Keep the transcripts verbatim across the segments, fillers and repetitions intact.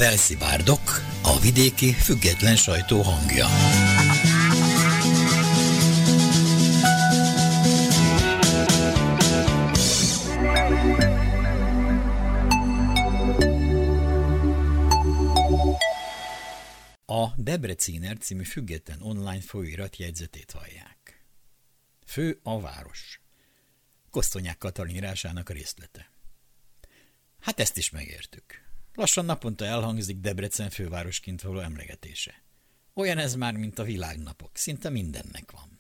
Velszi Bárdok, a vidéki független sajtó hangja. A Debreciner című független online folyóirat jegyzetét hallják. Fő a város. Kosztonyák Katalin írásának a részlete. Hát ezt is megértük. Lassan naponta elhangzik Debrecen fővárosként való emlegetése. Olyan ez már, mint a világnapok, szinte mindennek van.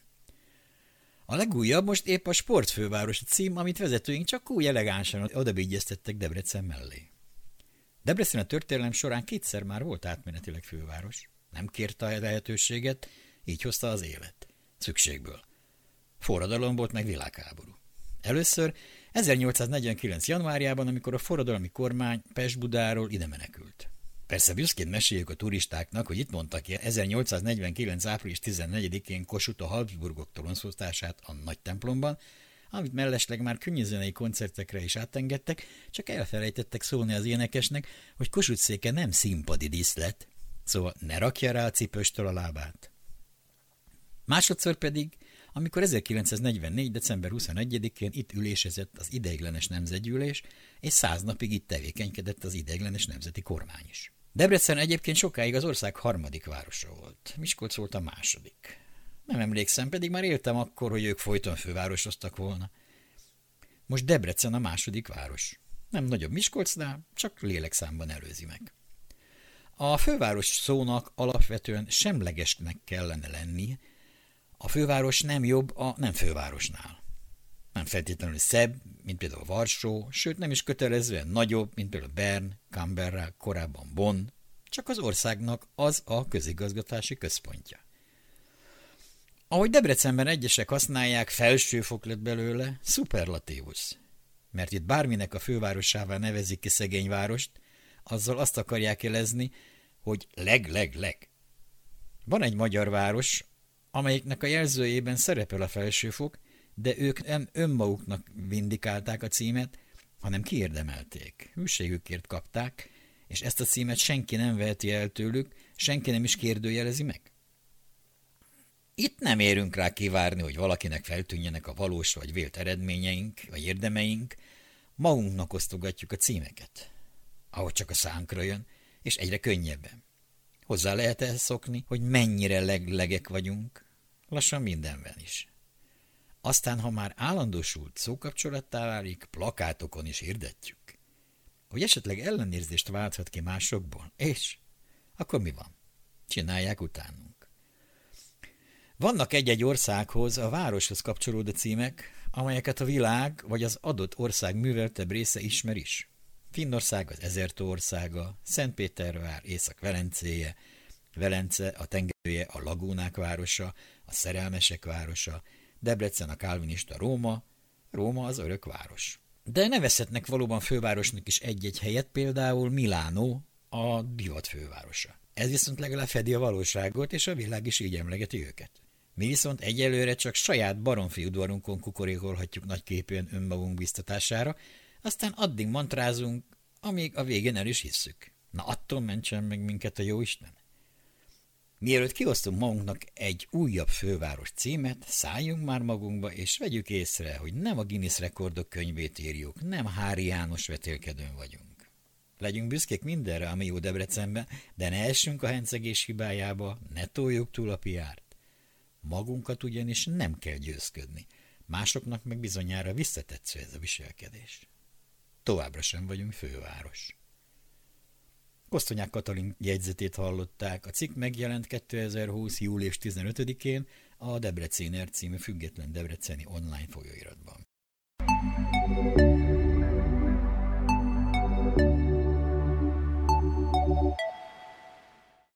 A legújabb most épp a sportfőváros cím, amit vezetőink csak úgy elegánsan odabigyeztettek Debrecen mellé. Debrecen a történelem során kétszer már volt átmenetileg főváros. Nem kérte a lehetőséget, így hozta az élet. Szükségből. Forradalom volt, meg világháború. Először ezernyolcszáznegyvenkilenc. januárjában, amikor a forradalmi kormány Pest-Budáról ide menekült. Persze büszkén meséljük a turistáknak, hogy itt mondtak ki ezernyolcszáznegyvenkilenc. április tizennegyedikén Kossuth a Habsburgok tronfosztását a nagy templomban, amit mellesleg már könnyűzenei koncertekre is átengedtek, csak elfelejtettek szólni az énekesnek, hogy Kossuth széke nem színpadi díszlet, szóval ne rakja rá a cipőstől a lábát. Másodszor pedig, amikor ezerkilencszáznegyvennégy. december huszonegyedikén itt ülésezett az ideiglenes nemzetgyűlés, és száz napig itt tevékenykedett az ideiglenes nemzeti kormány is. Debrecen egyébként sokáig az ország harmadik városa volt, Miskolc volt a második. Nem emlékszem, pedig már éltem akkor, hogy ők folyton fővárosoztak volna. Most Debrecen a második város. Nem nagyobb Miskolcnál, csak lélekszámban előzi meg. A főváros szónak alapvetően semlegesnek kellene lenni. A főváros nem jobb a nem fővárosnál. Nem feltétlenül szebb, mint például Varsó, sőt nem is kötelezően nagyobb, mint például Bern, Canberra, korábban Bonn, csak az országnak az a közigazgatási központja. Ahogy Debrecenben egyesek használják, felsőfok lett belőle, szuperlatívus. Mert itt bárminek a fővárosává nevezik ki szegény várost, azzal azt akarják jelezni, hogy leg-leg-leg. Van egy magyar város, amelyiknek a jelzőjében szerepel a felsőfok, de ők nem önmaguknak vindikálták a címet, hanem kiérdemelték. Hűségükért kapták, és ezt a címet senki nem veheti el tőlük, senki nem is kérdőjelezi meg. Itt nem érünk rá kivárni, hogy valakinek feltűnjenek a valós vagy vélt eredményeink, vagy érdemeink, magunknak osztogatjuk a címeket, ahogy csak a szánkra jön, és egyre könnyebben. Hozzá lehet ehhez szokni, hogy mennyire leglegek vagyunk, lassan mindenben is. Aztán, ha már állandósult szókapcsolattá válik, plakátokon is hirdetjük, hogy esetleg ellenérzést válthat ki másokból, és akkor mi van? Csinálják utánunk. Vannak egy-egy országhoz, a városhoz kapcsolódó címek, amelyeket a világ vagy az adott ország műveltebb része ismer is. Finnország az Ezertó országa, Szentpétervár, Észak-Velencéje, Velence a tengerője, a lagúnák városa, a szerelmesek városa, Debrecen a kálvinista Róma, Róma az örök város. De nevezhetnek valóban fővárosnak is egy-egy helyet, például Milánó a divat fővárosa. Ez viszont legalább fedi a valóságot, és a világ is így emlegeti őket. Mi viszont egyelőre csak saját baromfi udvarunkon kukorékolhatjuk nagyképűen önmagunk biztatására, aztán addig mantrázunk, amíg a végén el is hisszük. Na attól mentsen meg minket a jóisten. Mielőtt kiosztunk magunknak egy újabb főváros címet, szálljunk már magunkba, és vegyük észre, hogy nem a Guinness rekordok könyvét írjuk, nem Hári János vetélkedőn vagyunk. Legyünk büszkék mindenre, ami jó Debrecenben, de ne essünk a hencegés hibájába, ne toljuk túl a piárt. Magunkat ugyanis nem kell győzködni, másoknak meg bizonyára visszatetsző ez a viselkedés. Továbbra sem vagyunk főváros. Kosztonyák Katalin jegyzetét hallották, a cikk megjelent kétezer-húsz. július tizenötödikén a Debreciner című független debreceni online folyóiratban.